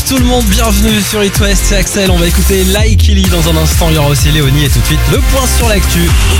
tout le monde, bienvenue sur It West, c'est Axel. On va écouter Like Illy dans un instant, il y aura aussi Léonie et tout de suite le point sur l'actu.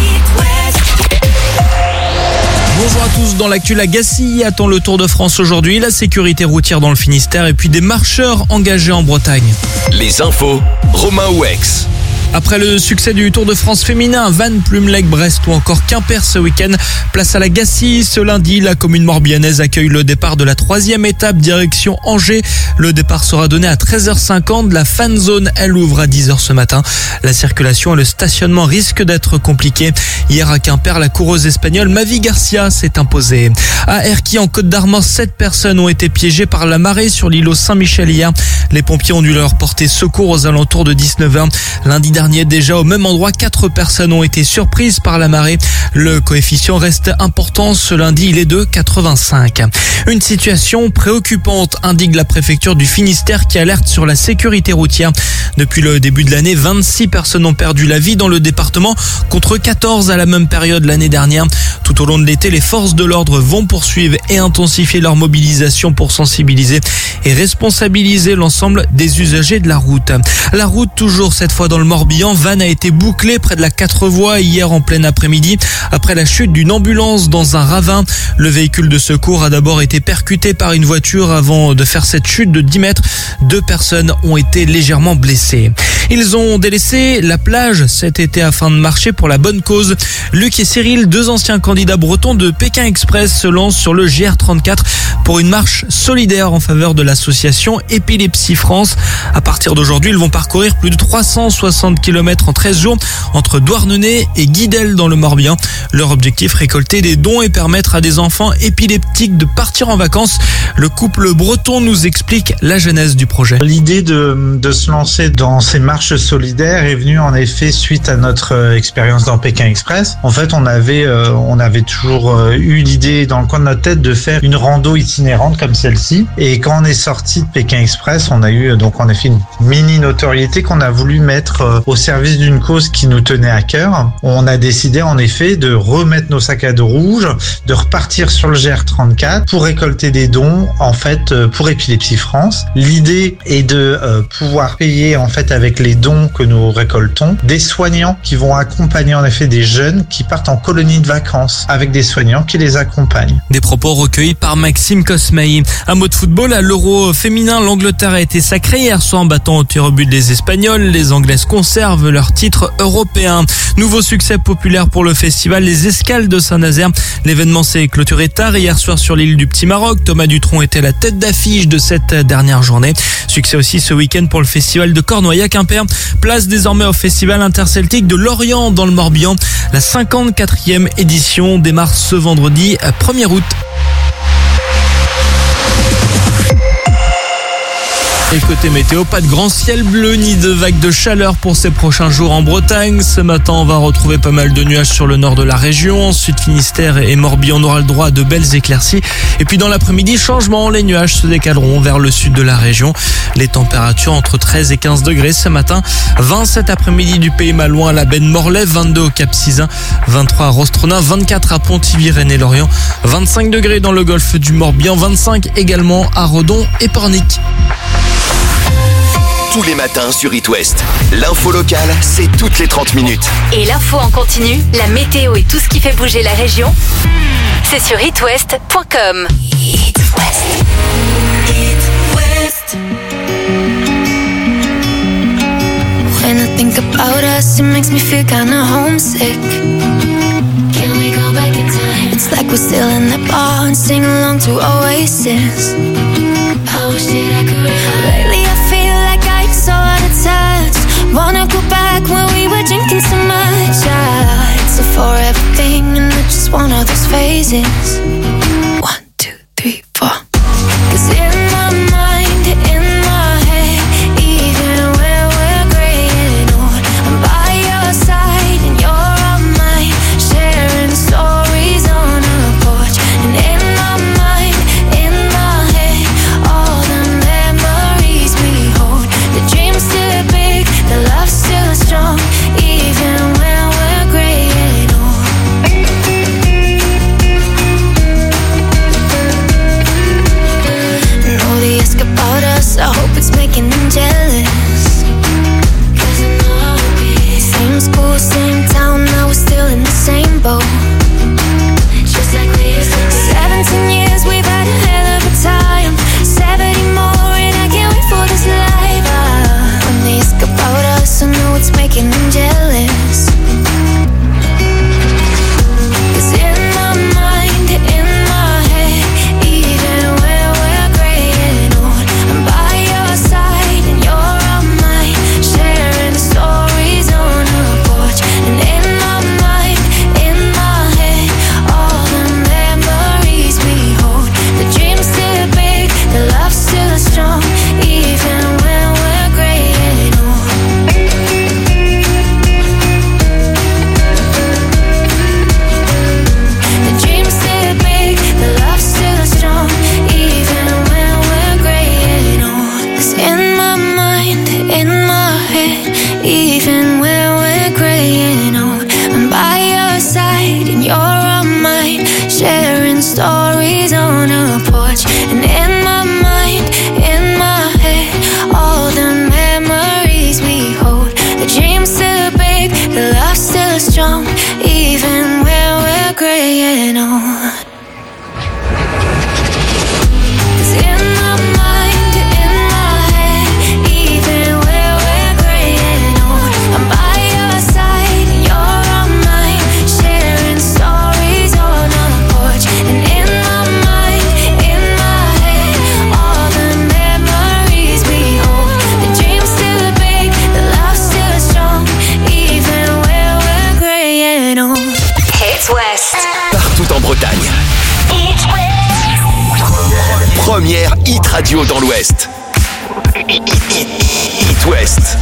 Bonjour à tous, dans l'actu, la Gacilly attend le Tour de France aujourd'hui, la sécurité routière dans le Finistère et puis des marcheurs engagés en Bretagne. Les infos, Romain Ouex. Après le succès du Tour de France féminin, Vannes, Plumelec, Brest ou encore Quimper ce week-end, place à la Gacilly. Ce lundi, la commune morbihannaise accueille le départ de la 3e étape direction Angers. Le départ sera donné à 13h50. La fan zone, elle, ouvre à 10h ce matin. La circulation et le stationnement risquent d'être compliqués. Hier à Quimper, la coureuse espagnole Mavi Garcia s'est imposée. À Erquy, en Côte d'Armor, 7 personnes ont été piégées par la marée sur l'îlot Saint-Michel hier. Les pompiers ont dû leur porter secours aux alentours de 19h. Lundi dernier, déjà au même endroit, 4 personnes ont été surprises par la marée. Le coefficient reste important. Ce lundi, il est de 85. Une situation préoccupante, indique la préfecture du Finistère qui alerte sur la sécurité routière. Depuis le début de l'année, 26 personnes ont perdu la vie dans le département contre 14 à la même période l'année dernière. Tout au long de l'été, les forces de l'ordre vont poursuivre et intensifier leur mobilisation pour sensibiliser et responsabiliser l'ensemble des usagers de la route. La route, toujours cette fois dans le Morbihan, Vannes a été bouclée près de la 4 voies hier en plein après-midi après la chute d'une ambulance dans un ravin. Le véhicule de secours a d'abord été percuté par une voiture avant de faire cette chute de 10 mètres. 2 personnes ont été légèrement blessées. Ils ont délaissé la plage cet été afin de marcher pour la bonne cause. Luc et Cyril, 2 anciens candidats bretons de Pékin Express, se lancent sur le GR34 pour une marche solidaire en faveur de l'association Épilepsie France. À partir d'aujourd'hui, ils vont parcourir plus de 360 km en 13 jours entre Douarnenez et Guidel dans le Morbihan. Leur objectif, récolter des dons et permettre à des enfants épileptiques de partir en vacances. Le couple breton nous explique la genèse du projet. L'idée de se lancer dans ces marches solidaires est venue en effet suite à notre expérience dans Pékin Express. En fait, on avait toujours eu l'idée dans le coin de notre tête de faire une rando itinérante comme celle-ci. Et quand on est sorti de Pékin Express, on a eu donc en effet une mini notoriété qu'on a voulu mettre au service d'une cause qui nous tenait à cœur. On a décidé en effet de remettre nos sacs à dos rouges, de repartir sur le GR34 pour récolter des dons en fait pour Épilepsie France. L'idée est de pouvoir payer en fait avec les dons que nous récoltons des soignants qui vont accompagner en effet des jeunes qui partent en colonie de vacances avec des soignants qui les accompagnent. Des propos recueillis par Maxime Cosmei. Un mot de football, à l'Euro féminin, l'Angleterre a été sacrée hier soir en battant au tir au but des Espagnols. Les Anglaises conservent leur titre européen. Nouveau succès populaire pour le festival Les Escales de Saint-Nazaire. L'événement s'est clôturé tard hier soir sur l'île du Petit Maroc. Thomas Dutronc était la tête d'affiche de cette dernière journée. Succès aussi ce week-end pour le festival de Cornouailles-Quimper. Place désormais au festival interceltique de Lorient dans le Morbihan. La 54e édition démarre ce vendredi 1er août. Et côté météo, pas de grand ciel bleu ni de vagues de chaleur pour ces prochains jours en Bretagne. Ce matin, on va retrouver pas mal de nuages sur le nord de la région. Ensuite, Finistère et Morbihan, on aura le droit à de belles éclaircies. Et puis dans l'après-midi, changement, les nuages se décaleront vers le sud de la région. Les températures entre 13 et 15 degrés ce matin. 20 cet après-midi du Pays Malouin à la baie de Morlaix, 22 au Cap-Sizun, 23 à Rostronin, 24 à Pontivy, Rennes et Lorient, 25 degrés dans le golfe du Morbihan, 25 également à Redon et Pornic. Tous les matins sur It West. L'info locale, c'est toutes les 30 minutes. Et l'info en continu, la météo et tout ce qui fait bouger la région, c'est sur itwest.com. It West. It West. When I think about us, it makes me feel kinda homesick. Can we go back in time? It's like we're still in that bar and sing along to Oasis. I wish that I could. Lately I feel like I'm so out of touch. Wanna go back when we were drinking so much. It's a forever thing and it's just one of those phases. 1, 2, 3, 4. 'Cause in my mind, in my head, even when we're gray and old, I'm by your side and you're on mine, sharing stories on a porch. And in my mind, in my head, all the memories we hold. The dream's still big, the love's still strong, even when we're gray and old. know. 'Cause in my mind, in my head, even where we're graying old, I'm by your side and you're on mine, sharing stories on our porch. And in my mind, in my head, all the memories we hold, the dreams still big, the love still strong, even where we're graying old. Hits West. Partout en Bretagne. Première hit radio dans l'Ouest. Hit West.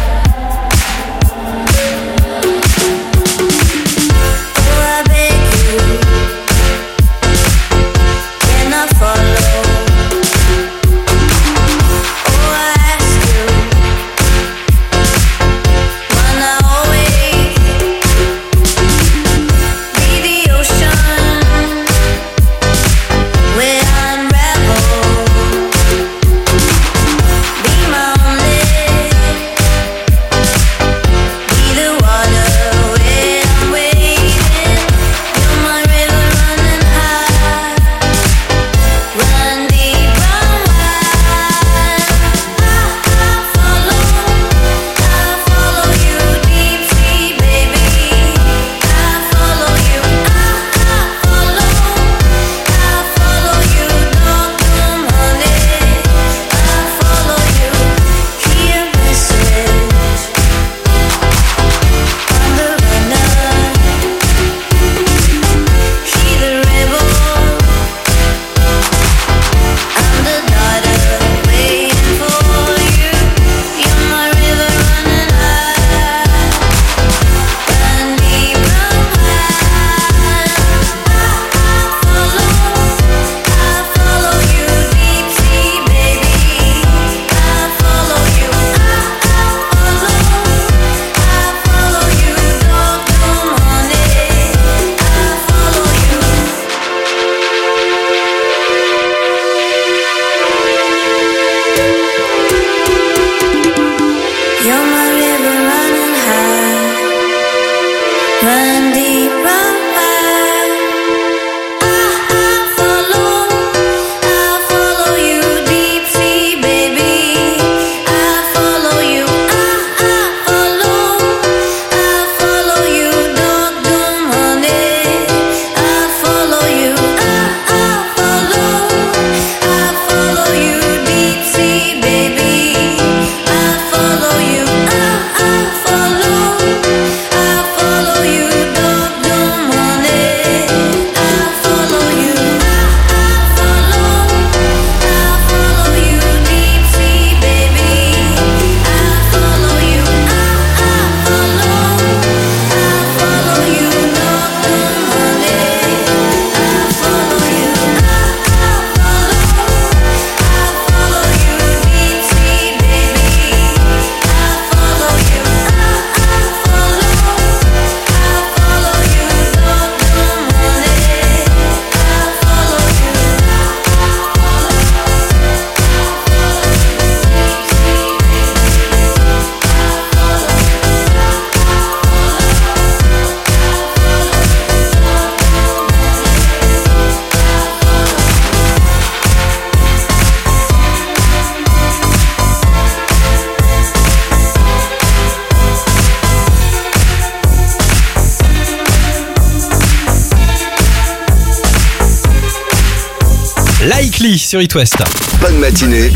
Likely sur It West. Bonne matinée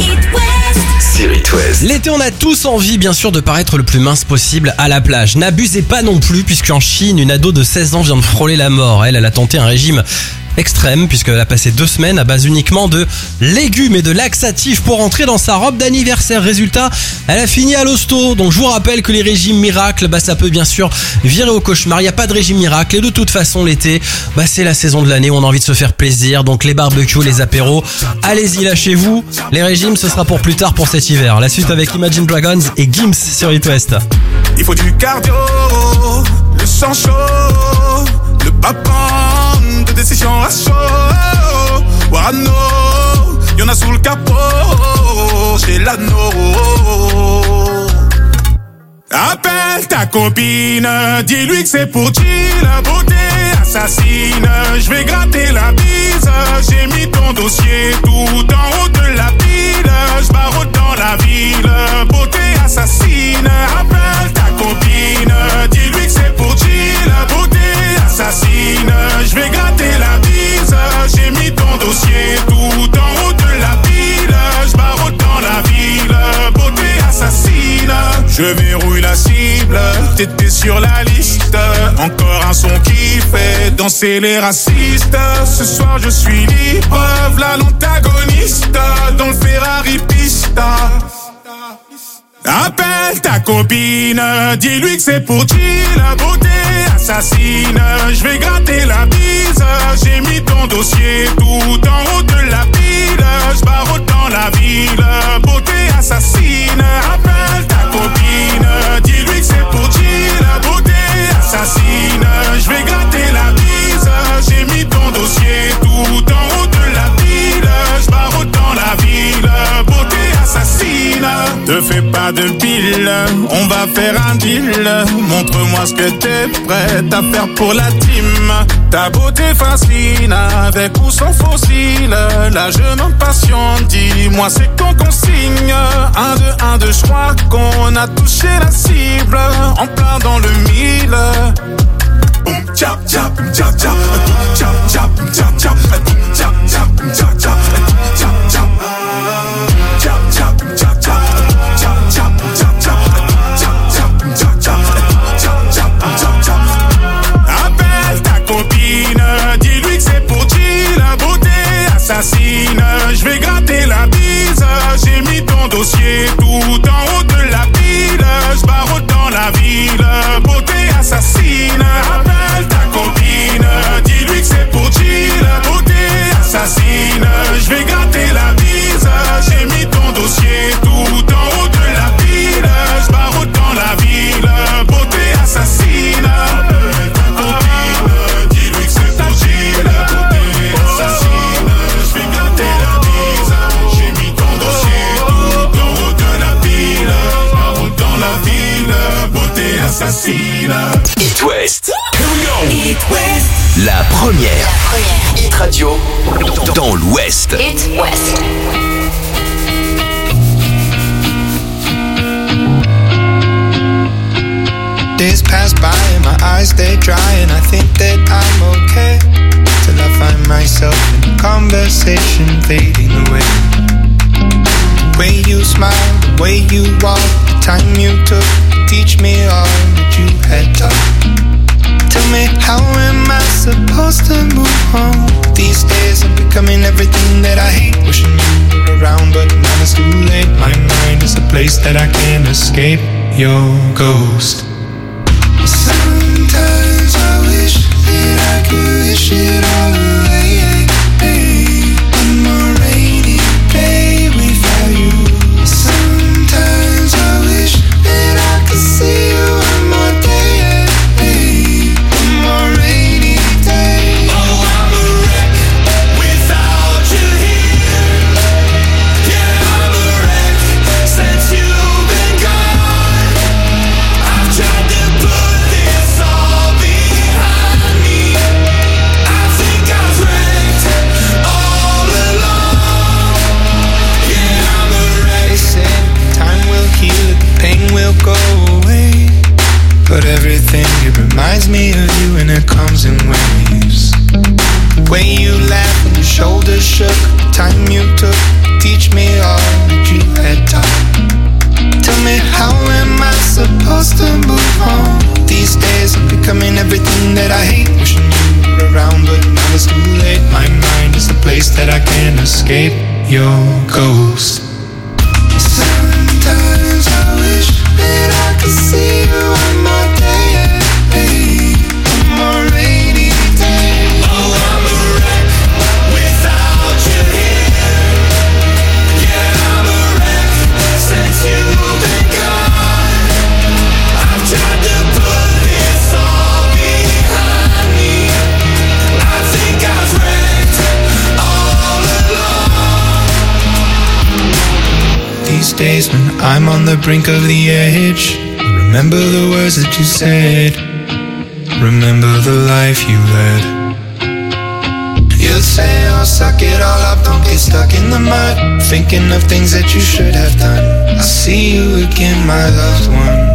sur It West. L'été, on a tous envie, bien sûr, de paraître le plus mince possible à la plage. N'abusez pas non plus, puisqu'en Chine, une ado de 16 ans vient de frôler la mort. Elle a tenté un régime extrême, puisqu'elle a passé 2 semaines à base uniquement de légumes et de laxatifs pour entrer dans sa robe d'anniversaire. Résultat, elle a fini à l'hosto. Donc je vous rappelle que les régimes miracles, ça peut bien sûr virer au cauchemar. Il n'y a pas de régime miracle, et de toute façon l'été, c'est la saison de l'année où on a envie de se faire plaisir. Donc les barbecues, les apéros, allez-y, lâchez-vous. Les régimes, ce sera pour plus tard, pour cet hiver. La suite avec Imagine Dragons et Gims sur It West. Il faut du cardio, le sang chaud, le papa de décision à chaud. Warano, y'en a sous le capot, j'ai l'anneau. Appelle ta copine, dis-lui que c'est pour qui la beauté. assassine. Je vais gratter la bise. J'ai mis ton dossier tout en haut de la pile. Je barre dans la ville. Beauté assassine. Appelle ta copine. Dis-lui que c'est pour Jill. Beauté assassine. Je vais gratter la bise. J'ai mis ton dossier tout en haut de la pile. Je barre dans la ville. Beauté assassine. Je verrouille la cible. T'étais sur la liste. Encore un son qui fait danser les racistes. Ce soir je suis libre. V'là l'antagoniste dans le Ferrari Pista. Appelle ta copine, dis-lui que c'est pour Jill. Beauté assassine, je vais gratter la bise. J'ai mis ton dossier tout en haut de la pile. Je barre dans la ville, beauté assassine. Appelle ta copine, dis-lui que c'est pour Jill. Beauté assassine, je vais gratter la bise. J'ai mis ton dossier tout en haut de la pile. Je barre dans la ville, beauté assassine. Te fais pas de pile, on va faire un deal. Montre-moi ce que t'es prête à faire pour la team. Ta beauté fascine, avec ou sans fossile. La jeune homme patiente, dis-moi c'est qu'on consigne. 1, 2, 1, 2, je crois qu'on a touché la cible. En plein dans le mille. Chap, chap, chap, chap, chap, chap, chap, chap, chap, chap, chap, chap, chap. Appelle ta copine, dis-lui que c'est pour Jill. Beauté assassine, je vais gratter la bise. J'ai mis ton dossier tout en haut de la pile. Je barre dans la ville, beauté assassine. Appelle ta copine, dis-lui que c'est pour Jill. Beauté assassine, je vais gratter la bise. J'ai mis ton dossier tout en haut de la pile. Je barre dans la ville, beauté assassine. Appelle ta copine, dis-lui que c'est pour Jill. Beauté assassine, je vais gratter la bise. J'ai mis ton dossier tout en haut de la pile. Je barre dans la ville, beauté assassine. It West. Here we go. It West. La première. Hit Radio dans l'Ouest. It West. Days pass by and my eyes stay dry, and I think that I'm okay till I find myself in a conversation fading away. The way you smile, the way you walk, the time you took to teach me all that you had taught. Tell me, how am I supposed to move on? These days I'm becoming everything that I hate. Wishing you were around, but now it's too late. My mind is a place that I can't escape your ghost. Sometimes I wish that I could wish it all away. One more rainy day without you. Sometimes I wish that I could see you one more day. One more rainy day. Oh, I'm a wreck without you here. Yeah, I'm a wreck since you've been gone. I've tried to put this all behind me. I think I've wrecked all along. Yeah, I'm a wreck. They say time will heal it, the pain will go away. But everything, it reminds me of you, and it comes in waves. The way you laugh when your shoulders shook, the time you took to teach me all that you had taught. Tell me, how am I supposed to move on? These days I'm becoming everything that I hate. Wishing you were around, but now it's too late. My mind is a place that I can't escape your ghost. Sometimes I wish that I could see you one more day. One more rainy day. Oh, I'm a wreck without you here. Yeah, I'm a wreck since you've been gone. I've tried to put this all behind me. I think I've wrecked all along. These days when I'm on the brink of the edge, I remember the words that you said. remember the life you led. You'll say, oh, suck it all up, don't get stuck in the mud, thinking of things that you should have done. I'll see you again, my loved one.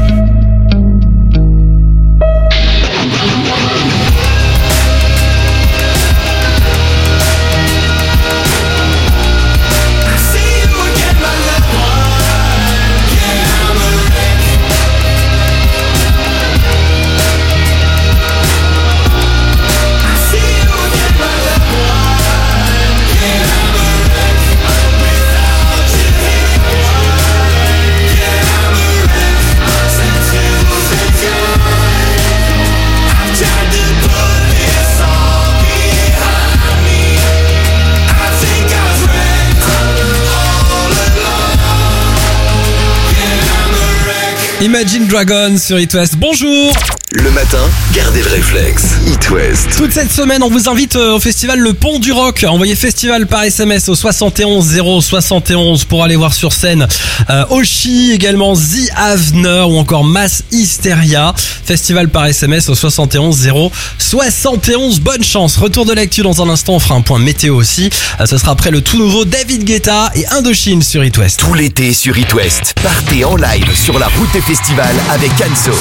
Imagine Dragons sur It West. Bonjour. Le matin, gardez le réflexe. It West. Toute cette semaine, on vous invite au festival Le Pont du Rock. Envoyez festival par SMS au 71 071 pour aller voir sur scène Oshi, également The Avener ou encore Mass Hysteria. Festival par SMS au 71 071. Bonne chance. Retour de l'actu dans un instant. On fera un point météo aussi. Ce sera après le tout nouveau David Guetta et Indochine sur It West. Tout l'été sur It West, partez en live sur la route des festivals avec Anso.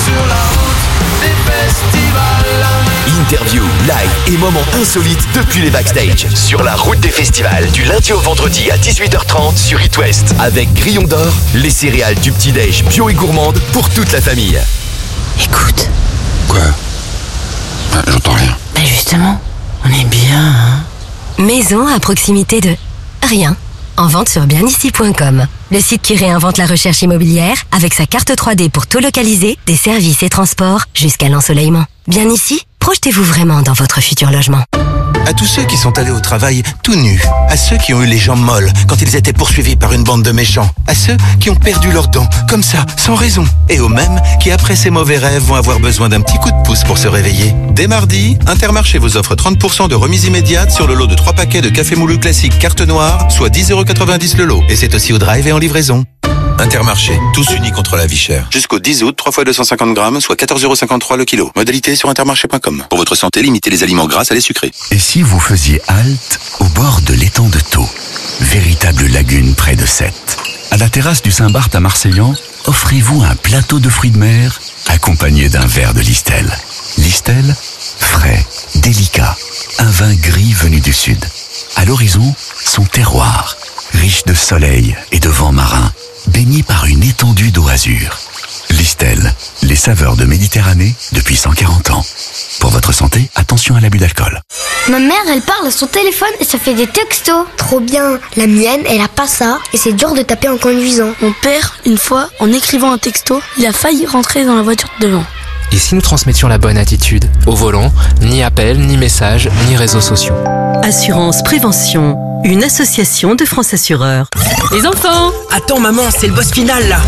Interview, live et moments insolites depuis les backstage. Sur la route des festivals, du lundi au vendredi à 18h30 sur It West. Avec Grillon d'Or, les céréales du petit-déj bio et gourmande pour toute la famille. Écoute. Quoi? J'entends rien. Bah justement, on est bien, hein. Maison à proximité de rien. En vente sur bienici.com. Le site qui réinvente la recherche immobilière avec sa carte 3D pour tout localiser, des services et transports jusqu'à l'ensoleillement. Bien ici, projetez-vous vraiment dans votre futur logement. À tous ceux qui sont allés au travail tout nus, à ceux qui ont eu les jambes molles quand ils étaient poursuivis par une bande de méchants, à ceux qui ont perdu leurs dents, comme ça, sans raison, et aux mêmes qui après ces mauvais rêves vont avoir besoin d'un petit coup de pouce pour se réveiller. Dès mardi, Intermarché vous offre 30% de remise immédiate sur le lot de 3 paquets de café moulu classique carte noire, soit 10,90€ le lot. Et c'est aussi au drive et en livraison. Intermarché, tous unis contre la vie chère. Jusqu'au 10 août, 3 fois 250 grammes, soit 14,53€ le kilo. Modalité sur intermarché.com. Pour votre santé, limitez les aliments gras à les sucrés. Et si vous faisiez halte au bord de l'étang de Thau, véritable lagune près de Sète. À la terrasse du Saint-Barth à Marseillan, offrez-vous un plateau de fruits de mer accompagné d'un verre de Listel. Listel, frais, délicat, un vin gris venu du sud. À l'horizon, son terroir, riche de soleil et de vent marin, baigné par une étendue d'eau azur. Listel, les saveurs de Méditerranée depuis 140 ans. Pour votre santé, attention à l'abus d'alcool. Ma mère, elle parle à son téléphone et ça fait des textos. Trop bien. La mienne, elle a pas ça et c'est dur de taper en conduisant. Mon père, une fois, en écrivant un texto, il a failli rentrer dans la voiture de devant. Et si nous transmettions la bonne attitude? Au volant, ni appel, ni message, ni réseaux sociaux. Assurance Prévention, une association de France Assureurs. Les enfants! Attends maman, c'est le boss final là!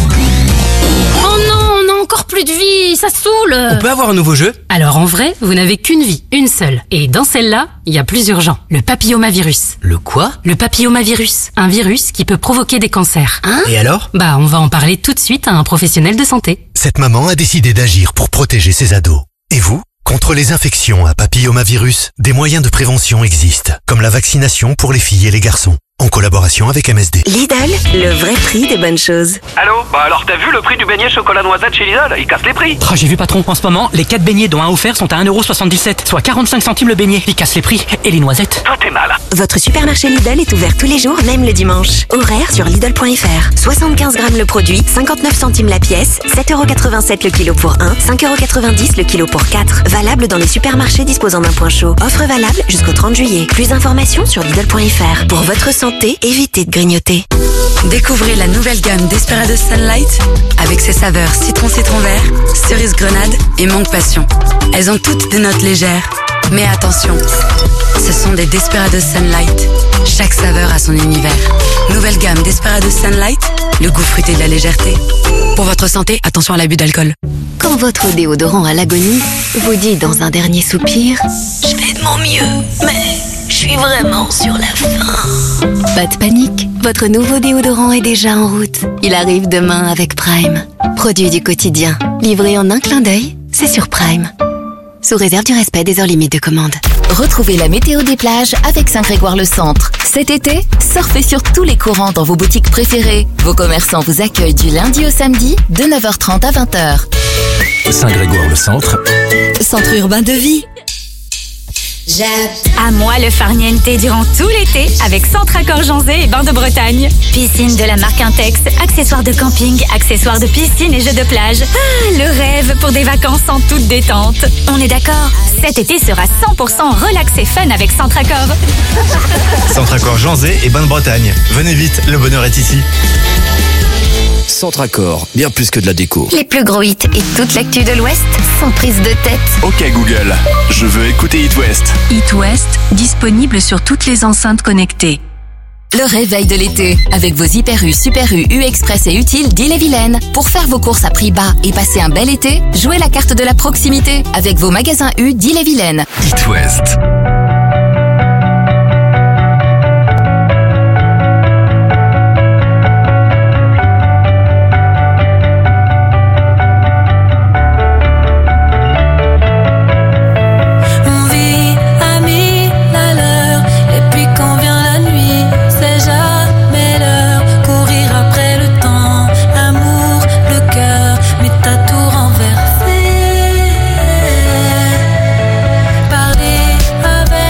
Oh non, on a encore plus de vie, ça saoule! On peut avoir un nouveau jeu? Alors en vrai, vous n'avez qu'une vie, une seule. Et dans celle-là, il y a plus urgent. Le papillomavirus. Le quoi? Le papillomavirus. Un virus qui peut provoquer des cancers. Hein? Et alors? Bah, on va en parler tout de suite à un professionnel de santé. Cette maman a décidé d'agir pour protéger ses ados. Et vous? Contre les infections à papillomavirus, des moyens de prévention existent, comme la vaccination pour les filles et les garçons, en collaboration avec MSD. Lidl, le vrai prix des bonnes choses. Allô? Bah alors t'as vu le prix du beignet chocolat noisette chez Lidl? Il casse les prix. Oh, j'ai vu patron, en ce moment, les 4 beignets dont un offert sont à 1,77€, soit 45 centimes le beignet. Il casse les prix. Et les noisettes? Toi t'es mal. Votre supermarché Lidl est ouvert tous les jours, même le dimanche. Horaire sur Lidl.fr. 75 grammes le produit, 59 centimes la pièce, 7,87€ le kilo pour 1, 5,90€ le kilo pour 4. Valable dans les supermarchés disposant d'un point chaud. Offre valable jusqu'au 30 juillet. Plus d'informations sur Lidl.fr. Pour votre santé, évitez de grignoter. Découvrez la nouvelle gamme Desperados Sunlight avec ses saveurs citron vert, cerise grenade et mangue passion. Elles ont toutes des notes légères. Mais attention, ce sont des Desperados Sunlight. Chaque saveur a son univers. Nouvelle gamme Desperados Sunlight, le goût fruité de la légèreté. Pour votre santé, attention à l'abus d'alcool. Quand votre déodorant à l'agonie vous dit dans un dernier soupir « Je fais de mon mieux, mais je suis vraiment sur la fin ». Pas de panique, votre nouveau déodorant est déjà en route. Il arrive demain avec Prime. Produit du quotidien, livré en un clin d'œil, c'est sur Prime. sous réserve du respect des heures limites de commande. Retrouvez la météo des plages avec Saint-Grégoire-le-Centre. Cet été, surfez sur tous les courants dans vos boutiques préférées. Vos commerçants vous accueillent du lundi au samedi de 9h30 à 20h. Saint-Grégoire-le-Centre. Centre urbain de vie. À moi le farniente durant tout l'été avec Centracor Janzé et Bains de Bretagne. Piscine de la marque Intex, accessoires de camping, accessoires de piscine et jeux de plage. Ah, le rêve pour des vacances en toute détente. On est d'accord, cet été sera 100% relax et fun avec Centracor. Centracor Janzé et Bains de Bretagne. Venez vite, le bonheur est ici. Centracor, bien plus que de la déco. Les plus gros hits et toute l'actu de l'Ouest sans prise de tête. Ok Google, je veux écouter It West. It West, disponible sur toutes les enceintes connectées. Le réveil de l'été, avec vos Hyper U, Super U, U-Express et Utile d'Ille-et-Vilaine. Pour faire vos courses à prix bas et passer un bel été, jouez la carte de la proximité avec vos magasins U d'Ille-et-Vilaine. It West. Parler avec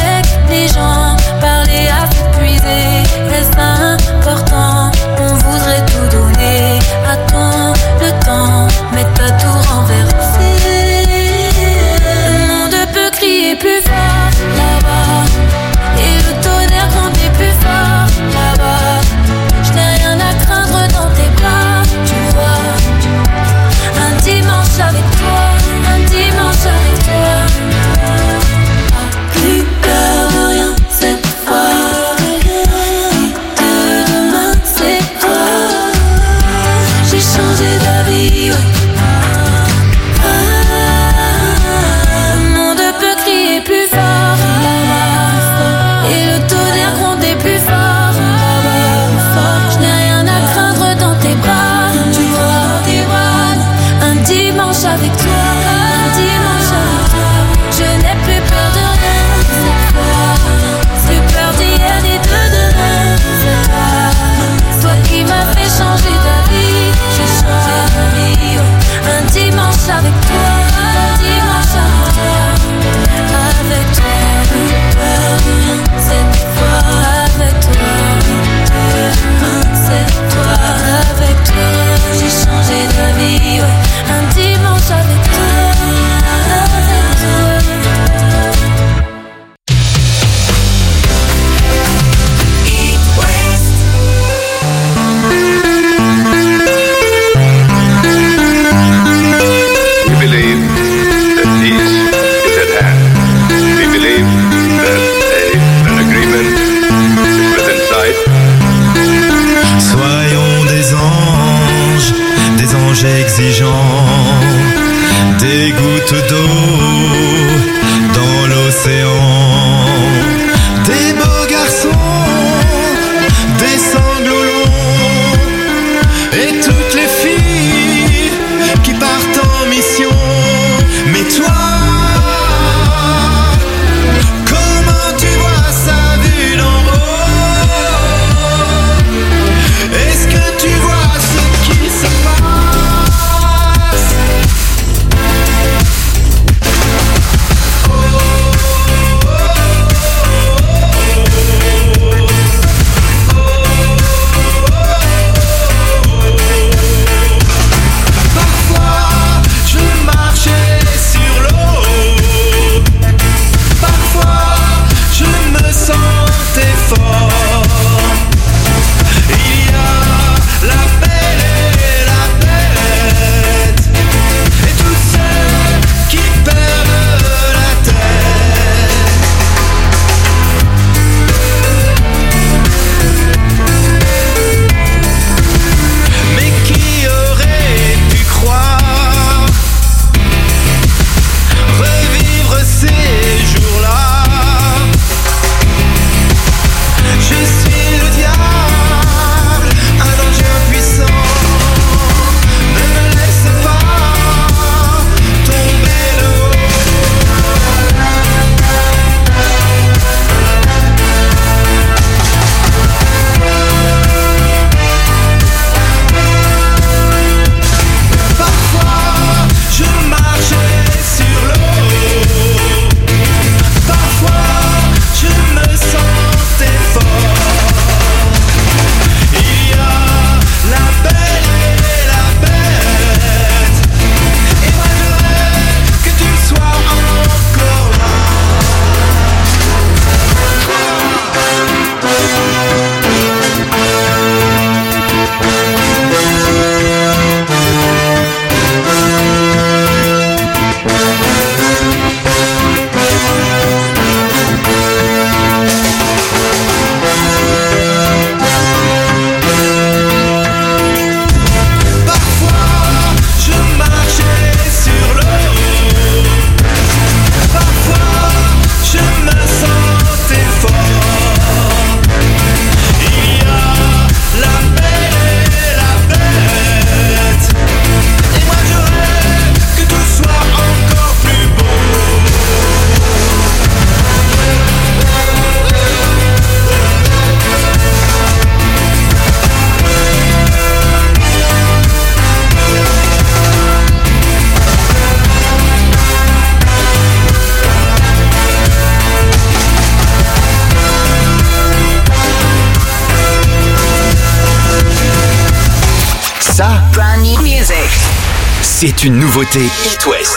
C'est une nouveauté It West.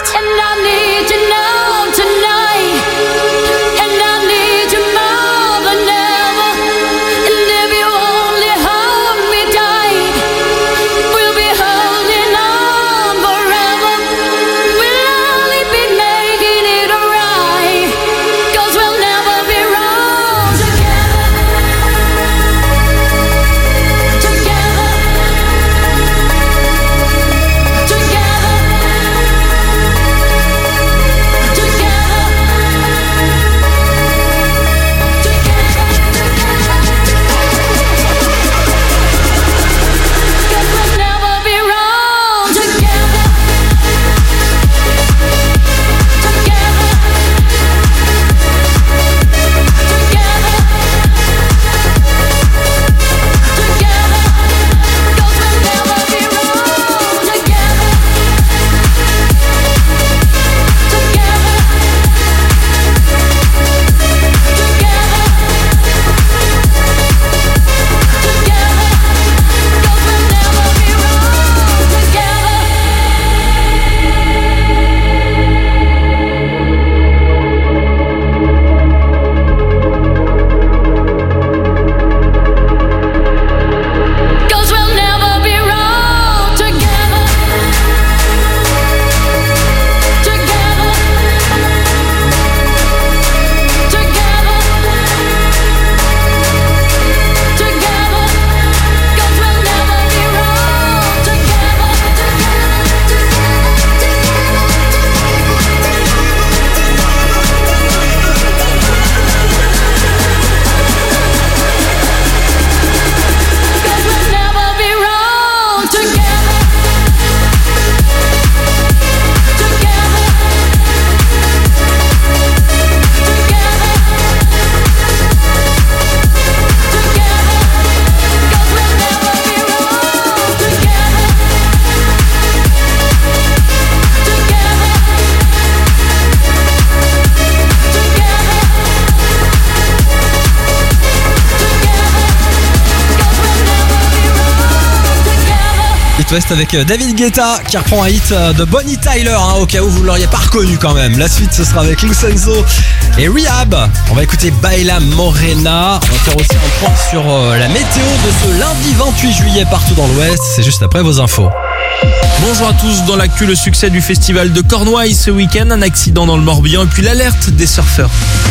It West avec David Guetta qui reprend un hit de Bonnie Tyler, au cas où vous l'auriez pas reconnu quand même. La suite, ce sera avec Lucenzo et Rehab. On va écouter Baila Morena. On va faire aussi un point sur la météo de ce lundi 28 juillet partout dans l'Ouest. C'est juste après vos infos. Bonjour à tous, dans l'actu, le succès du festival de Cornouailles ce week-end, un accident dans le Morbihan et puis l'alerte des surfeurs.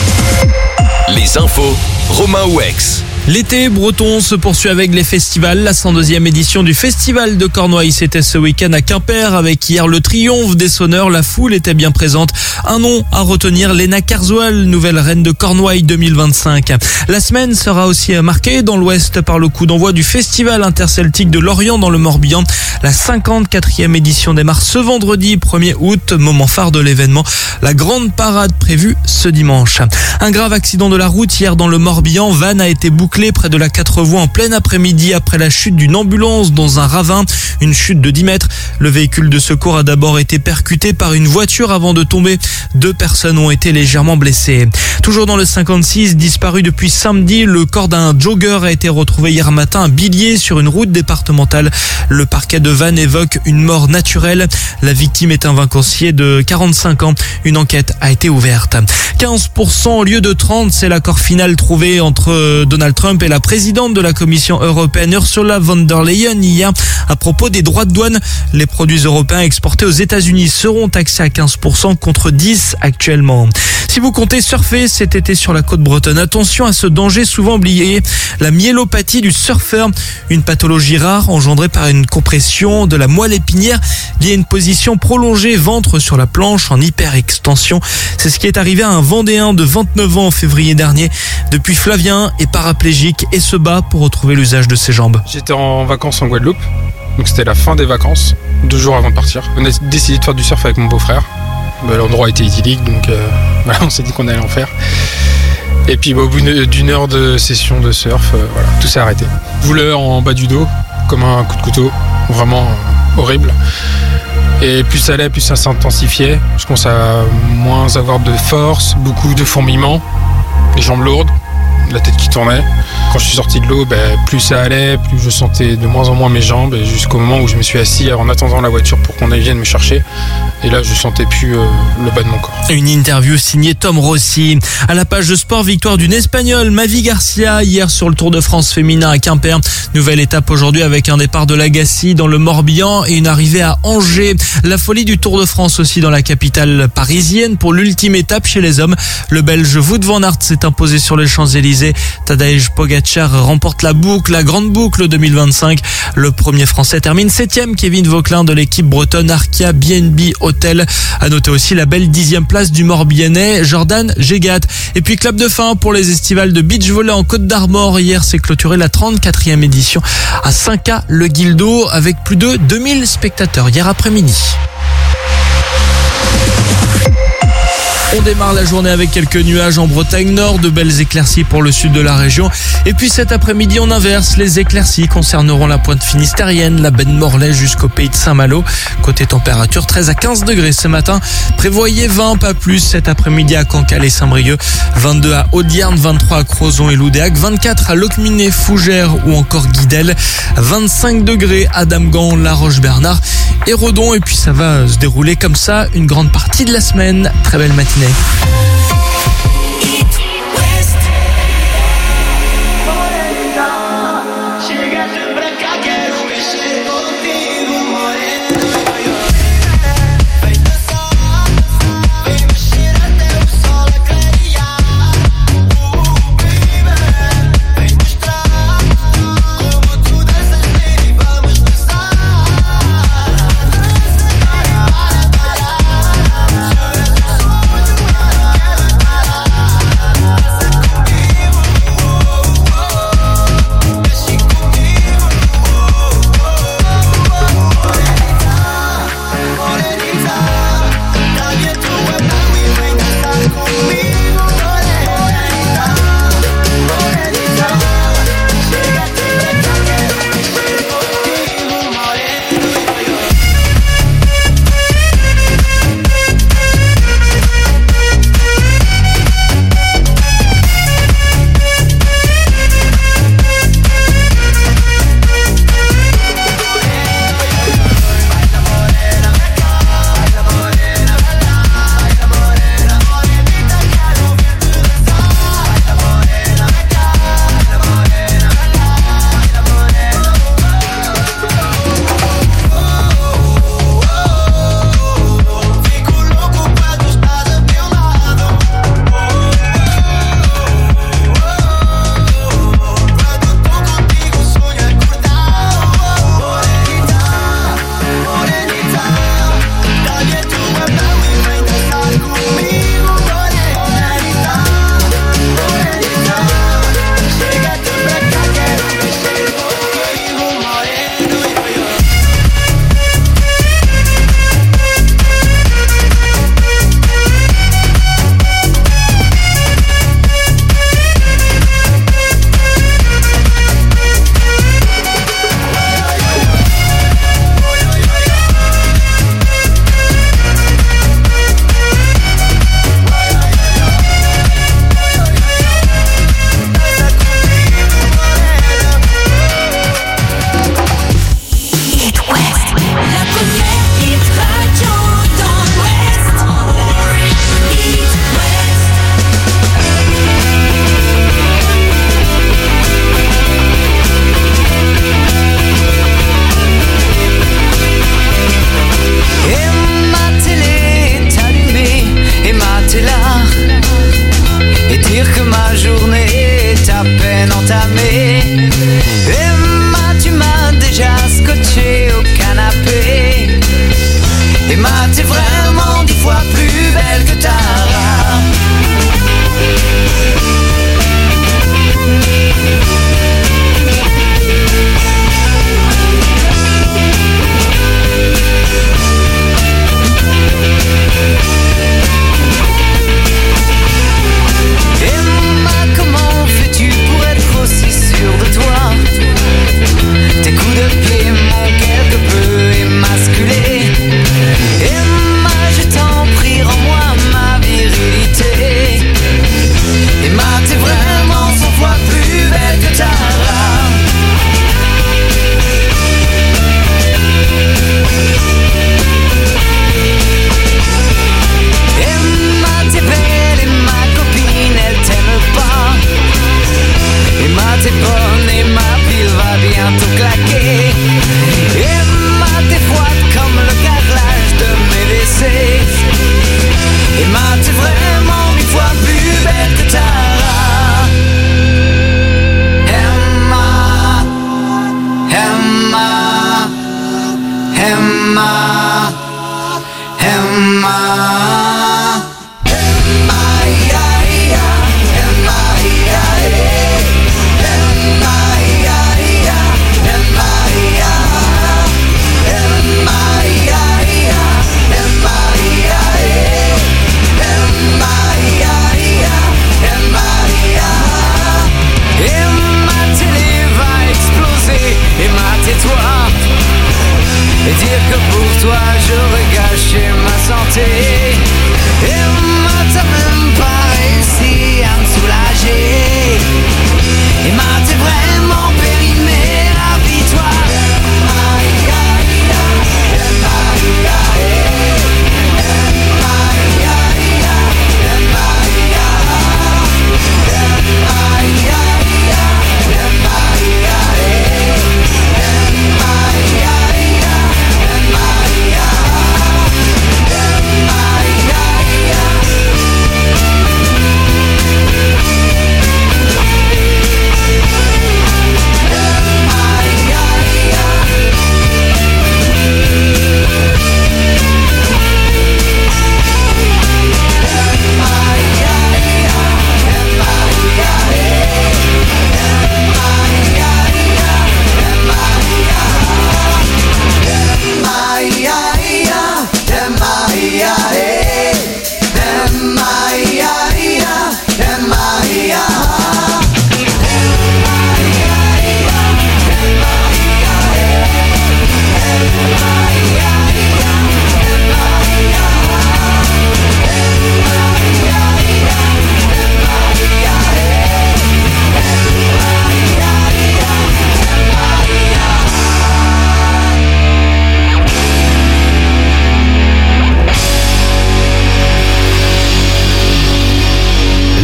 Les infos, Romain Ouex. L'été breton se poursuit avec les festivals. La 102e édition du festival de Cornouailles, c'était ce week-end à Quimper avec hier le triomphe des sonneurs. La foule était bien présente. Un nom à retenir, Léna Carzoual, nouvelle reine de Cornouailles 2025. La semaine sera aussi marquée dans l'Ouest par le coup d'envoi du festival interceltique de Lorient dans le Morbihan. La 54e édition démarre ce vendredi 1er août. Moment phare de l'événement, la grande parade prévue ce dimanche. Un grave accident de la route hier dans le Morbihan. Van a été bouclé près de la 4 voies en plein après-midi après la chute d'une ambulance dans un ravin. Une chute de 10 mètres. Le véhicule de secours a d'abord été percuté par une voiture avant de tomber. 2 personnes ont été légèrement blessées. Toujours dans le 56, disparu depuis samedi, le corps d'un jogger a été retrouvé hier matin à Billiers sur une route départementale. Le parquet de Vannes évoque une mort naturelle. La victime est un vacancier de 45 ans. Une enquête a été ouverte. 15% au lieu de 30%, c'est l'accord final trouvé entre Donald Trump et la présidente de la Commission européenne Ursula von der Leyen hier à propos des droits de douane. Les produits européens exportés aux États-Unis seront taxés à 15% contre 10% actuellement. Si vous comptez surfer cet été sur la côte bretonne, attention à ce danger souvent oublié, la myélopathie du surfeur, une pathologie rare engendrée par une compression de la moelle épinière liée à une position prolongée ventre sur la planche en hyperextension. C'est ce qui est arrivé à un Vendéen de 29 ans en février dernier. Depuis, Flavien est paraplégique et se bat pour retrouver l'usage de ses jambes. J'étais en vacances en Guadeloupe, donc c'était la fin des vacances, 2 jours avant de partir. On a décidé de faire du surf avec mon beau-frère. L'endroit était idyllique, donc voilà, on s'est dit qu'on allait en faire. Et puis au bout d'une heure de session de surf, voilà, tout s'est arrêté. Douleur en bas du dos, comme un coup de couteau, vraiment horrible. Et plus ça allait, plus ça s'intensifiait. Je commence à moins avoir de force, beaucoup de fourmillements, les jambes lourdes. la tête qui tournait. Quand je suis sorti de l'eau, plus ça allait, plus je sentais de moins en moins mes jambes, jusqu'au moment où je me suis assis en attendant la voiture pour qu'on vienne me chercher. Et là, je sentais plus le bas de mon corps. Une interview signée Tom Rossi. À la page de sport, victoire d'une Espagnole, Mavi Garcia, hier sur le Tour de France féminin à Quimper. Nouvelle étape aujourd'hui avec un départ de l'Agassi dans le Morbihan et une arrivée à Angers. La folie du Tour de France aussi dans la capitale parisienne pour l'ultime étape chez les hommes. Le Belge Wout van Aert s'est imposé sur les Champs-Élysées. Tadej Pogacar remporte la grande boucle 2025. Le premier Français termine 7e, Kevin Vauquelin de l'équipe bretonne Arkia BNB Hotel. À noter aussi la belle 10e place du Morbihanais Jordan Gégat. Et puis clap de fin pour les estivales de beach volley en Côte d'Armor. Hier s'est clôturée la 34e édition à Saint-Cas-le-Guildo avec plus de 2000 spectateurs hier après-midi. On démarre la journée avec quelques nuages en Bretagne Nord, de belles éclaircies pour le sud de la région. Et puis cet après-midi, on inverse. Les éclaircies concerneront la pointe finistérienne, la baie de Morlaix jusqu'au pays de Saint-Malo. Côté température, 13 à 15 degrés ce matin. Prévoyez 20, pas plus, cet après-midi à Cancale et Saint-Brieuc. 22 à Audierne, 23 à Crozon et Loudéac, 24 à Locminé, Fougères ou encore Guidel. 25 degrés à Damgan, La Roche-Bernard et Redon. Et puis ça va se dérouler comme ça une grande partie de la semaine. Très belle matinée. Emma, je t'en prie, rends-moi ma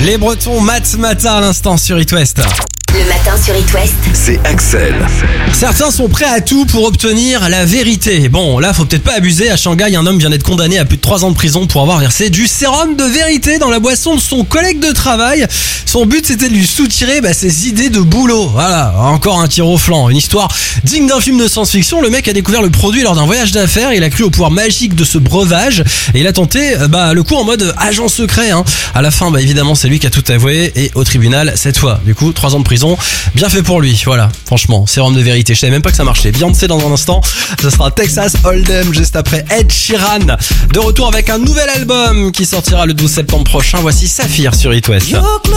Les Bretons, Matmata à l'instant sur It West. Le matin sur It West, c'est Axel. Certains sont prêts à tout pour obtenir la vérité. Bon, là, faut peut-être pas abuser. À Shanghai, un homme vient d'être condamné à plus de 3 ans de prison pour avoir versé du sérum de vérité dans la boisson de son collègue de travail. Son but, c'était de lui soutirer ses idées de boulot. Voilà, encore un tir au flanc. Une histoire digne d'un film de science-fiction. Le mec a découvert le produit lors d'un voyage d'affaires. Il a cru au pouvoir magique de ce breuvage et il a tenté le coup en mode agent secret. À la fin, évidemment, c'est lui qui a tout avoué et au tribunal cette fois. Du coup, 3 ans de prison. Bien fait pour lui, voilà, franchement, sérum de vérité. Je savais même pas que ça marchait. Beyoncé dans un instant, ça sera Texas Hold'em juste après Ed Sheeran. De retour avec un nouvel album qui sortira le 12 septembre prochain. Voici Saphir sur It West.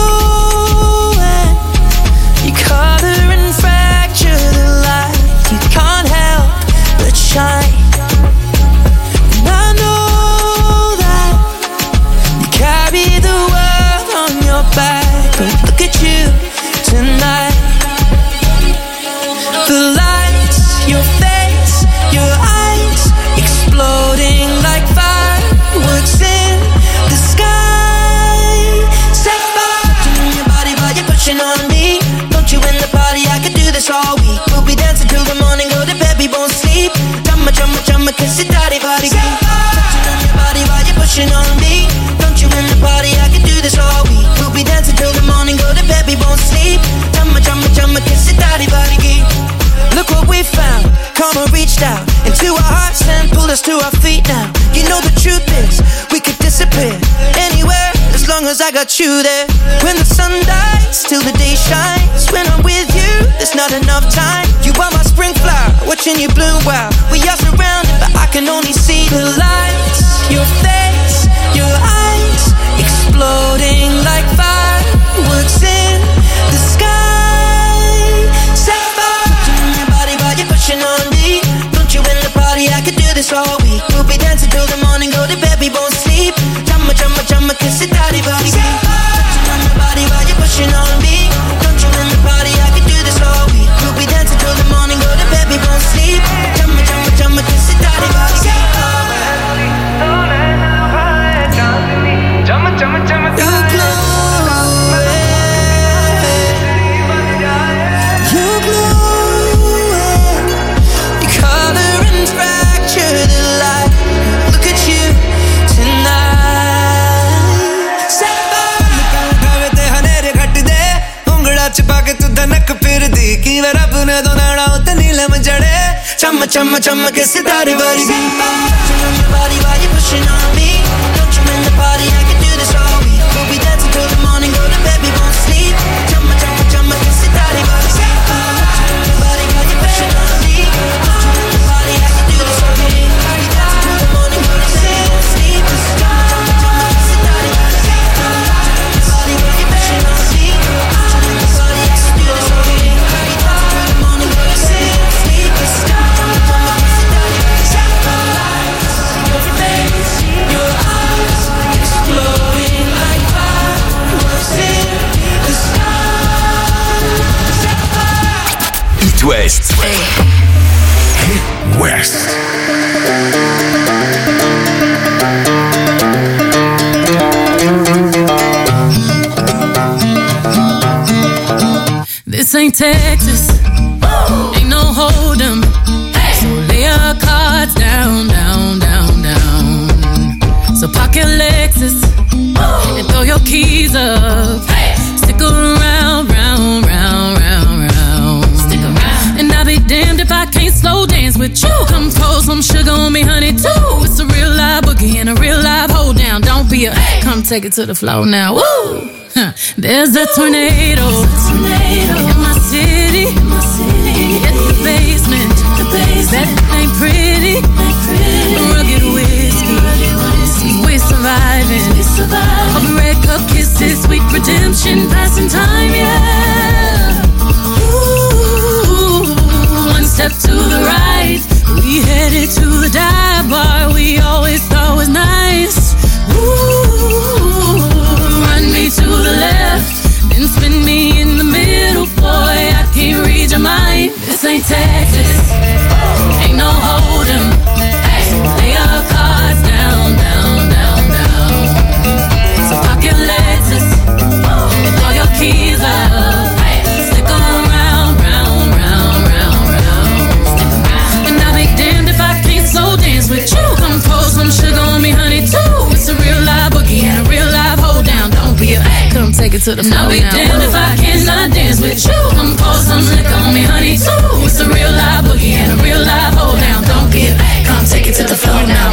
Tonight, the lights, your face, your eyes, exploding like fireworks in the sky. Set fire to your body while you're pushing on me. Don't you in the party? I could do this all week. We'll be dancing till the morning, go to bed, we won't sleep. Chumma, chumma, chumma, kiss it, daddy, body. Touching on your body while you're pushing on me. Don't you in the party? I could do this all week. We'll be dancing till the morning, go to bed, we won't sleep. Chumma, chumma, chumma, kiss it, daddy, body. Look what we found. Karma reached out into our hearts and pulled us to our feet now. You know the truth is, we could disappear anywhere as long as I got you there. When the sun dies, till the day shines. When I'm with you, there's not enough time. You are my spring flower, watching you bloom wild. We are surrounded, but I can only see the lights. Your face, your eyes, exploding like fireworks in the sky. Set fire to your body while you're pushing on me. Don't you in the party? I could do this all week. We'll be dancing till the morning, go to bed, we won't sleep. Chumma, chumma, chumma, kiss it, daddy, body. Touching on your body while you're pushing on me. Don't you in the party? I could do this all week. We'll be dancing till the morning, go to bed, we won't sleep. Chumma, chumma, chumma, kiss it, daddy, body. Chumma, chumma, chumma, Chumma, chumma, chumma, kiss it, daddy, body. Touching on your body while you're pushing on me. Don't you in the party? I can do this all week. We'll be dancing till the morning, go to bed, we won't sleep. Chumma, chumma, chumma, kiss it, daddy, body. Touching on your body while you're pushing on me. Don't you in the party? I can do this all week. We'll be dancing till the morning, go to bed, we won't sleep. Chumma, chumma, chumma, kiss it, daddy, body. Touching on your body while you're pushing on me. Don't you in the party? I can do this all week. We'll be dancing till the morning, go to bed, we won't sleep. It West. It West. This ain't Texas, ain't no hold'em. So lay your cards down, down, down, down. So park your Lexus and throw your keys up. Stick around, round, round, round, round. Stick around. And I'll be damned if I can't slow dance with you. Come pour some sugar on me, honey, too. It's a real live boogie and a real live hold down. Don't be a come take it to the floor now. Woo! There's a tornado in my city, in the basement. That ain't pretty. Rugged whiskey, we're surviving. A red cup kisses, sweet redemption, passing time, yeah. Ooh, one step to the right, we headed to the dive bar we always thought was nice. Ooh, run me to the left, then spin me in the middle. to the floor now. I'll be damned if I cannot dance with you. Come pour some liquor on me, honey, too. It's a real live boogie and a real live hold down. Don't be a come take it to the floor now.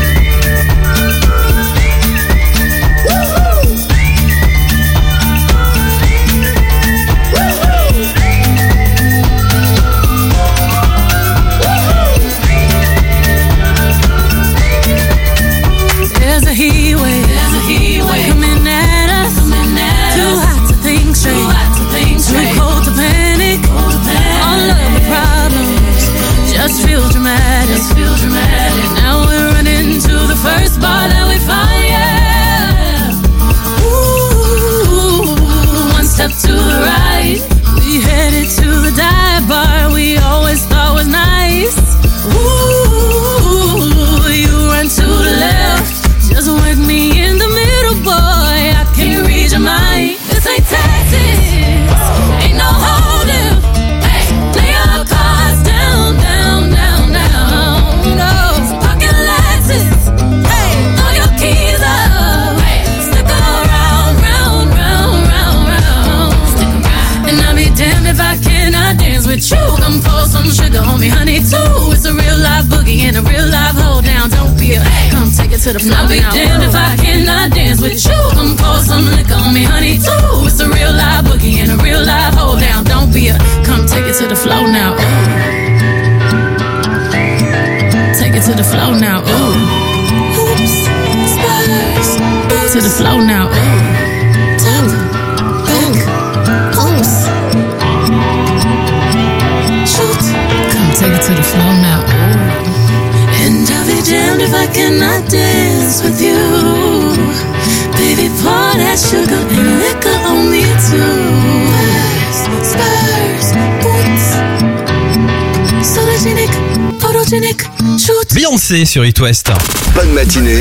There's a heat wave coming at us. Too hot to think straight, too cold to panic. All of the problems just feel dramatic. Now we're running to the first bar that we find, yeah. Ooh, one step to the right, we headed to the dive bar we always thought was nice. Ooh, you run to the left, just work me in the middle, boy. I can't read your mind. This ain't Texas, ain't no hold'em. Hey, lay your cards down, down, down, down. No, pocket Lexus. Hey, throw your keys up. Hey, stick around, round, round, round, round. Stick around. And I'll be damned if I cannot dance with you. Come pour some sugar on me, honey, too. It's a real live boogie and a real live hold down. Don't be a come take it to the floor. I'll be damned if I cannot dance with you. Come pour some liquor on me, honey, too. It's a real live boogie and a real live hold down. Don't be a come take it to the floor now. Ooh. Take it to the floor now. Ooh. Oops, Spurs. To the floor now. Ooh. Top, back, oops. Shoot, come take it to the floor now. Ooh. And I'll be damned if I cannot dance with you. Baby, pour that sugar and liquor on me too. Spurs, boots, sologenic, photogenic, shoot. Beyoncé sur It West. Bonne matinée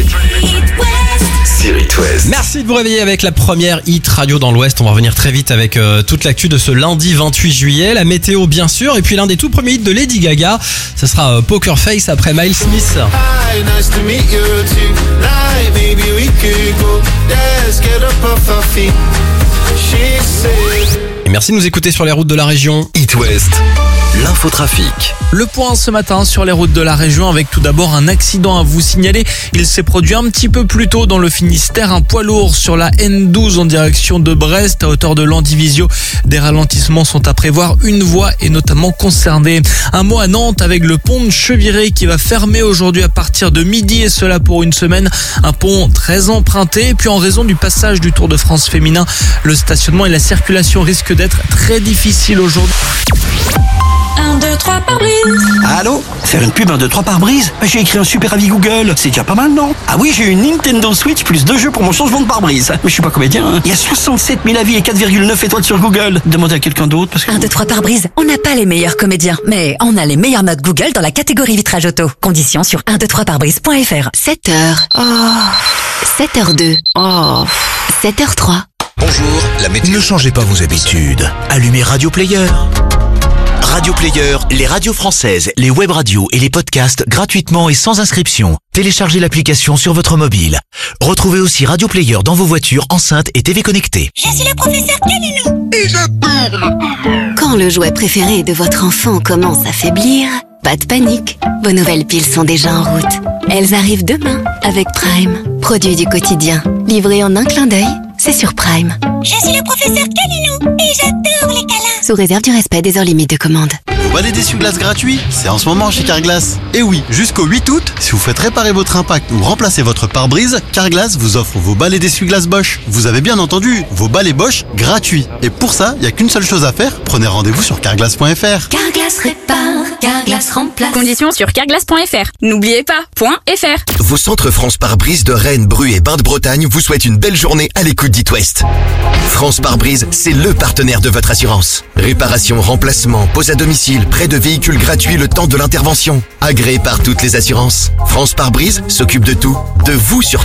sur It West. Merci de vous réveiller avec la première Hit Radio dans l'Ouest. On va revenir très vite avec toute l'actu de ce lundi 28 juillet. La météo bien sûr. Et puis l'un des tout premiers hits de Lady Gaga. Ce sera Poker Face après Miles Smith. Hi, nice to meet you tonight. Maybe we could go. Let's get up off our feet. She said. Et merci de nous écouter sur les routes de la région. It West, l'infotrafic. Le point ce matin sur les routes de la région avec tout d'abord un accident à vous signaler. Il s'est produit un petit peu plus tôt dans le Finistère. Un poids lourd sur la N12 en direction de Brest à hauteur de Landivisiau. Des ralentissements sont à prévoir. Une voie est notamment concernée. Un mot à Nantes avec le pont de Cheviré qui va fermer aujourd'hui à partir de midi et cela pour une semaine. Un pont très emprunté. Et puis en raison du passage du Tour de France féminin, le stationnement et la circulation risquent d'être très difficiles aujourd'hui. 1, 2, 3 pare-brise. Allô? Faire une pub 1, 2, 3 pare-brise? J'ai écrit un super avis Google. C'est déjà pas mal, non? Ah oui, j'ai une Nintendo Switch plus 2 jeux pour mon changement de pare-brise. Mais je suis pas comédien, hein. Il y a 67 000 avis et 4,9 étoiles sur Google. Demandez à quelqu'un d'autre parce que... 1, 2, 3 pare-brise. On n'a pas les meilleurs comédiens, mais on a les meilleures notes Google dans la catégorie vitrage auto. Conditions sur 123pare-brise.fr. 7h. Oh. 7h02. Oh. 7h03. Bonjour, la météo. Ne changez pas vos habitudes. Allumez Radio Player. Radio Player, les radios françaises, les web radios et les podcasts gratuitement et sans inscription. Téléchargez l'application sur votre mobile. Retrouvez aussi Radio Player dans vos voitures, enceintes et TV connectées. Je suis le professeur Canino. Et j'adore. Quand le jouet préféré de votre enfant commence à faiblir, pas de panique. Vos nouvelles piles sont déjà en route. Elles arrivent demain avec Prime. Produit du quotidien. Livré en un clin d'œil, c'est sur Prime. Je suis le professeur Canino et j'adore les câlins. Sous réserve du respect des heures limites de commande. Vos balais d'essuie-glace gratuits, c'est en ce moment chez Carglass. Et oui, jusqu'au 8 août, si vous faites réparer votre impact ou remplacer votre pare-brise, Carglass vous offre vos balais d'essuie-glace Bosch. Vous avez bien entendu, vos balais Bosch gratuits. Et pour ça, il n'y a qu'une seule chose à faire, prenez rendez-vous sur carglass.fr. Carglass répare, Carglass remplace. Conditions sur carglass.fr. N'oubliez pas, .fr. Vos centres France Pare-Brise de Rennes, Bru et Bain de Bretagne vous souhaitent une belle journée à l'écoute d'It West. France Pare-Brise, c'est le partenaire de votre assurance. Réparation, remplacement, pose à domicile, prêt de véhicule gratuit le temps de l'intervention. Agréé par toutes les assurances. France Pare-Brise s'occupe de tout, de vous surtout.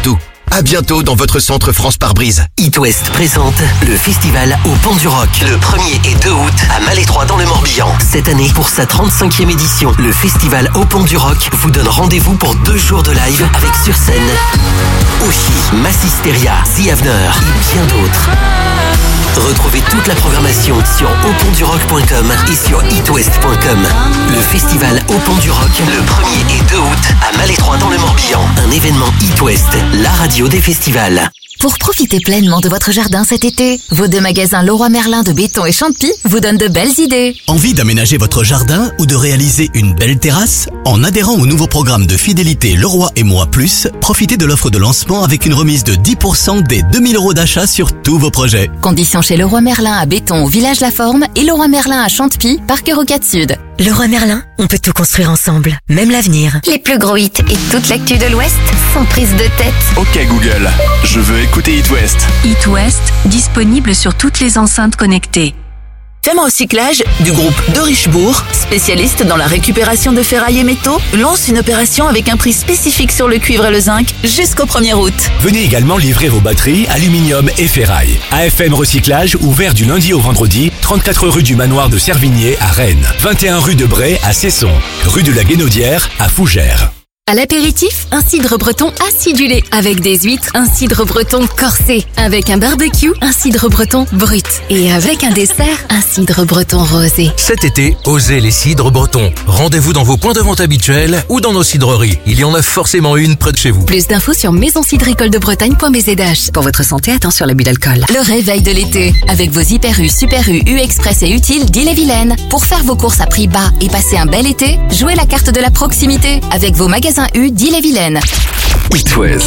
À bientôt dans votre centre France Pare-Brise. It West présente le festival au Pont du Rock le 1er et 2 août à Malétroit dans le Morbihan. Cette année, pour sa 35e édition, le festival au Pont du Rock vous donne rendez-vous pour 2 jours de live avec sur scène Oshi, Massisteria, The Avener et bien d'autres. Retrouvez toute la programmation sur aupontdurock.com et sur itwest.com. Le festival au Pont du Rock le 1er et 2 août à Malétroit dans le Morbihan. Un événement It West, la radio des festivals. Pour profiter pleinement de votre jardin cet été, vos 2 magasins Leroy Merlin de Béton et Champy vous donnent de belles idées. Envie d'aménager votre jardin ou de réaliser une belle terrasse? En adhérant au nouveau programme de fidélité Leroy et Moi Plus, profitez de l'offre de lancement avec une remise de 10% des 2000 € d'achat sur tous vos projets. Conditions chez Leroy Merlin à Béton au Village La Forme et Leroy Merlin à Chantepie, Parc Eurocade Sud. Leroy Merlin, on peut tout construire ensemble, même l'avenir. Les plus gros hits et toute l'actu de l'Ouest sans prise de tête. Ok Google, je veux écouter It West. It West, disponible sur toutes les enceintes connectées. Femme Recyclage, du groupe de Richebourg, spécialiste dans la récupération de ferraille et métaux, lance une opération avec un prix spécifique sur le cuivre et le zinc jusqu'au 1er août. Venez également livrer vos batteries, aluminium et ferraille. AFM Recyclage, ouvert du lundi au vendredi, 34 rue du Manoir de Servigné à Rennes, 21 rue de Bray à Cesson, rue de la Guénaudière à Fougères. À l'apéritif, un cidre breton acidulé. Avec des huîtres, un cidre breton corsé. Avec un barbecue, un cidre breton brut. Et avec un dessert, un cidre breton rosé. Cet été, osez les cidres bretons. Rendez-vous dans vos points de vente habituels ou dans nos cidreries. Il y en a forcément une près de chez vous. Plus d'infos sur maisoncidricoledebretagne.bzh. Pour votre santé, attention à l'abus d'alcool. Le réveil de l'été. Avec vos Hyper U, Super U, U Express et Utile d'Ille-et-Vilaine. Pour faire vos courses à prix bas et passer un bel été, jouez la carte de la proximité avec vos magasins U d'Ille-et-Vilaine. It West.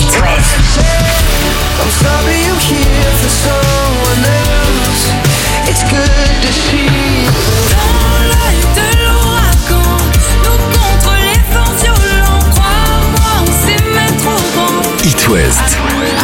I'm sorry I'm here for someone else. It's good to see you. Dans l'œil de l'ouragan, nous contre les vents violents. Crois-moi, on sait mettre au vent. It West.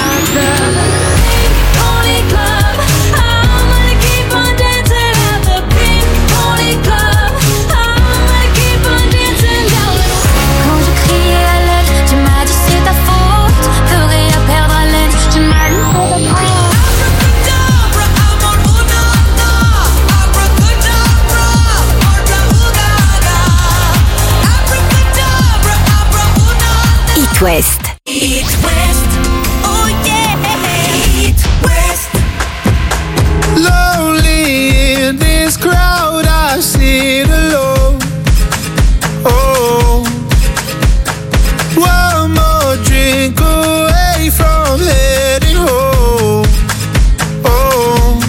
West. It West. Oh yeah. It West. Lonely in this crowd, I sit alone. Oh, one more drink away from heading home. Oh,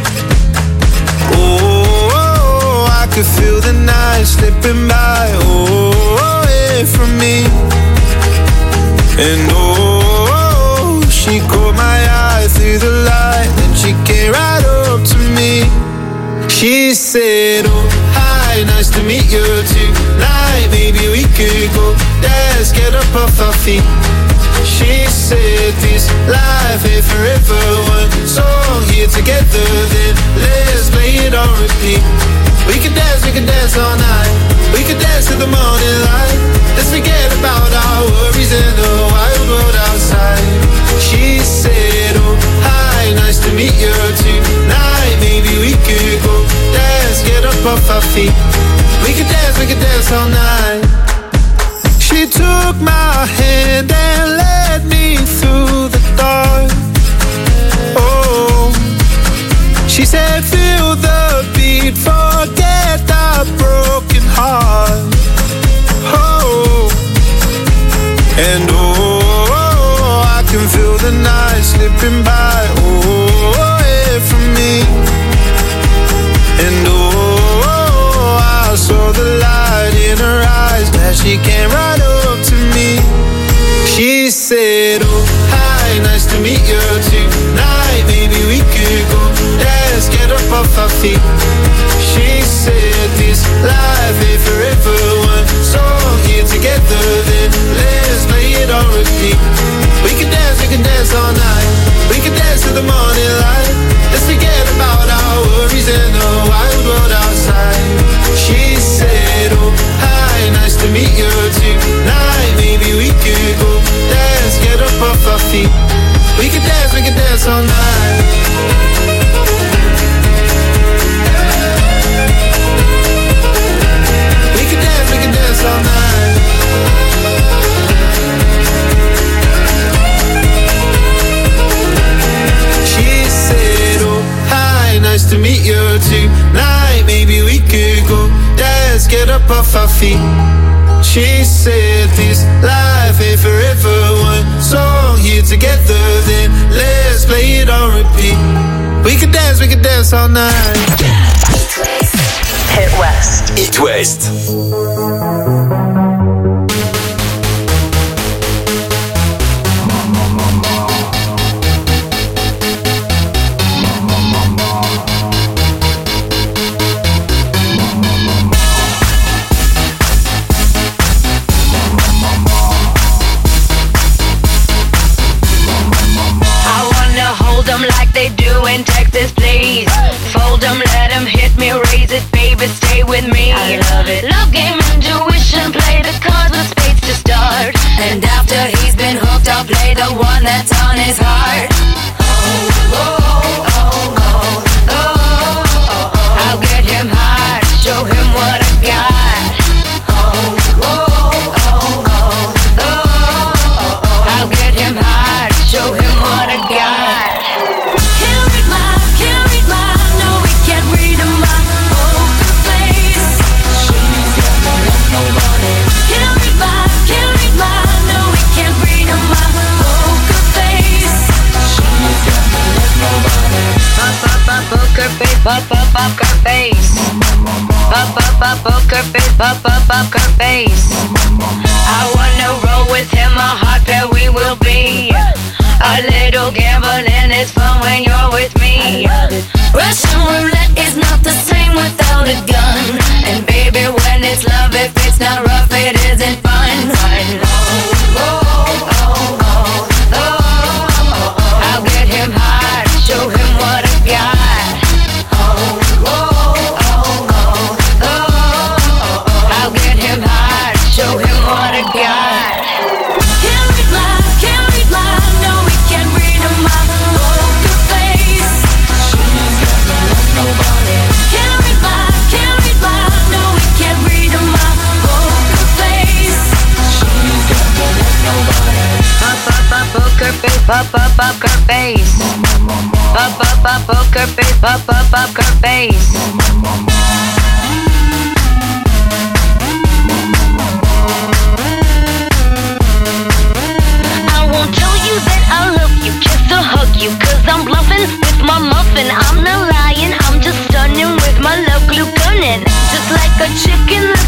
oh, I could feel the night slipping by. Oh, away from me. And oh, she caught my eye through the light, then she came right up to me. She said, oh, hi, nice to meet you tonight. Maybe we could go dance, get up off our feet. She said, this life ain't forever. One song here together, then let's play it on repeat. We can dance all night. We could dance to the morning light. Let's forget about our worries and the wild world outside. She said, oh, hi, nice to meet you tonight. Maybe we could go dance, get up off our feet. We could dance all night. She took my hand and led me through the dark. Oh, she said, feel the beat, forget the broken heart. Oh, and oh, I can feel the night slipping by. Oh, away from me. And oh, I saw the light in her eyes as she came right up to me. She said, oh, hi, nice to meet you tonight. Maybe we could go dance, get up off our feet. She said, this life ain't forever. One song here together, then let's play it on repeat. We can dance all night. We can dance to the morning light. Let's forget about our worries and the wild world outside. She said, oh, hi, nice to meet you tonight. Maybe we could go dance, get up off our feet. off our feet. She said this life ain't forever. One song here together, then let's play it on repeat. We could dance all night. Hit West. Hit West. Like they do in Texas, please. Fold them, let them hit me, raise it, baby, stay with me. I love it. Love game, intuition, play the cards with spades to start. And after he's been hooked, I'll play the one that's on his heart. I'll get him hard, show him what I got. I'll get him hard, show him what I got. Poker face, poker face. Poker face, poker face. I wanna roll with him, a hot pair we will be. A little gambling is fun when you're with me. Russian roulette is not the same without a gun. And baby, when it's love, if it's not rough, it isn't fun. I'll get him hard, show him what I got. I'll get him hard, show him what I got. Can't read my, no, we can't read my poker face. She's got no love, nobody. Can't read my, no, we can't read my poker face. She's got no love, nobody. Poker face, poker face. Poker face, poker face. I won't tell you that I love you, just to hug you, 'cause I'm bluffing with my muffin. I'm not lying, I'm just stunning with my love glue gunning. Just like a chicken